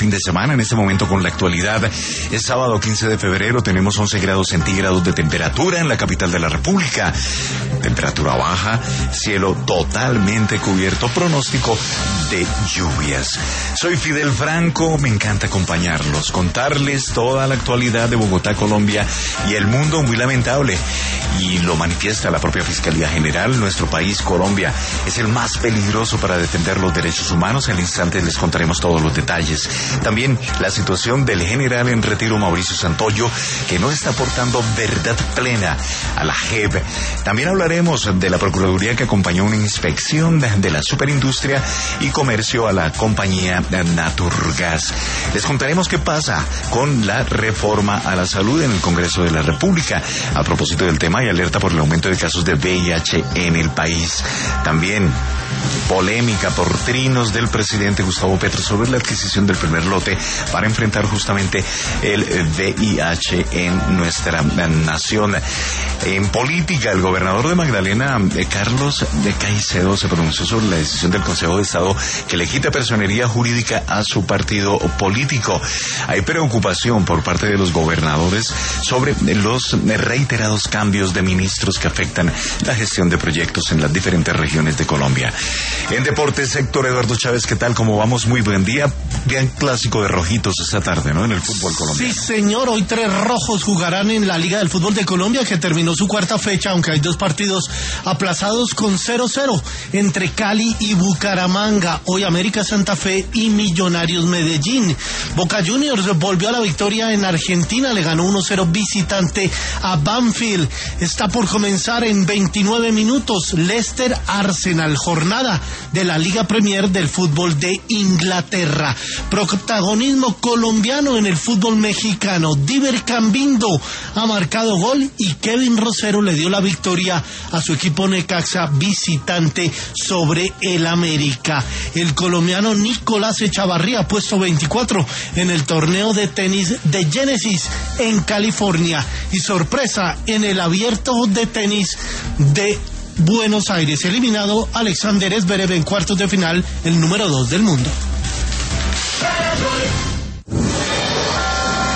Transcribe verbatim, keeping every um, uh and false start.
fin de semana, en este momento con la actualidad. Es sábado quince de febrero, tenemos once grados centígrados de temperatura en la capital de la República. Temperatura baja, cielo totalmente cubierto, pronóstico de lluvias. Soy Fidel Franco, me encanta acompañarlos, contarles toda la actualidad de Bogotá, Colombia y el mundo, muy lamentable. Y lo manifiesta la propia Fiscalía General. Nuestro país, Colombia, es el más peligroso para defender los derechos humanos. En el instante les contaremos todos los detalles. También la situación del general en retiro Mauricio Santoyo, que no está aportando verdad plena a la J E P. También hablaremos de la Procuraduría que acompañó una inspección de la superindustria y comercio a la compañía Naturgas. Les contaremos qué pasa con la reforma a la salud en el Congreso de la República. A propósito del tema, y alerta por el aumento de casos de V I H en el país. También polémica por trinos del presidente Gustavo Petro sobre la adquisición del primer lote para enfrentar justamente el V I H en nuestra nación. En política, el gobernador de Magdalena, Carlos de Caicedo, se pronunció sobre la decisión del Consejo de Estado que le quita personería jurídica a su partido político. Hay preocupación por parte de los gobernadores sobre los reiterados cambios de ministros que afectan la gestión de proyectos en las diferentes regiones de Colombia. En deportes, Héctor Eduardo Chávez, ¿qué tal? ¿Cómo vamos? Muy buen día. Bien clásico de rojitos esta tarde, ¿no? En el fútbol colombiano. Sí, señor. Hoy tres rojos jugarán en la Liga del Fútbol de Colombia, que terminó su cuarta fecha, aunque hay dos partidos aplazados con cero cero entre Cali y Bucaramanga. Hoy América Santa Fe y Millonarios Medellín. Boca Juniors volvió a la victoria en Argentina, le ganó uno cero visitante a Banfield. Está por comenzar en veintinueve minutos Leicester Arsenal, jornada de la Liga Premier del fútbol de Inglaterra. Protagonismo colombiano en el fútbol mexicano. Diver Cambindo ha marcado gol y Kevin Rosero le dio la victoria a su equipo Necaxa visitante sobre el América. El colombiano Nicolás Echavarría, puesto veinticuatro en el torneo de tenis de Genesis en California. Y sorpresa en el abierto de tenis de Buenos Aires, eliminado Alexander Zverev en cuartos de final, el número dos del mundo.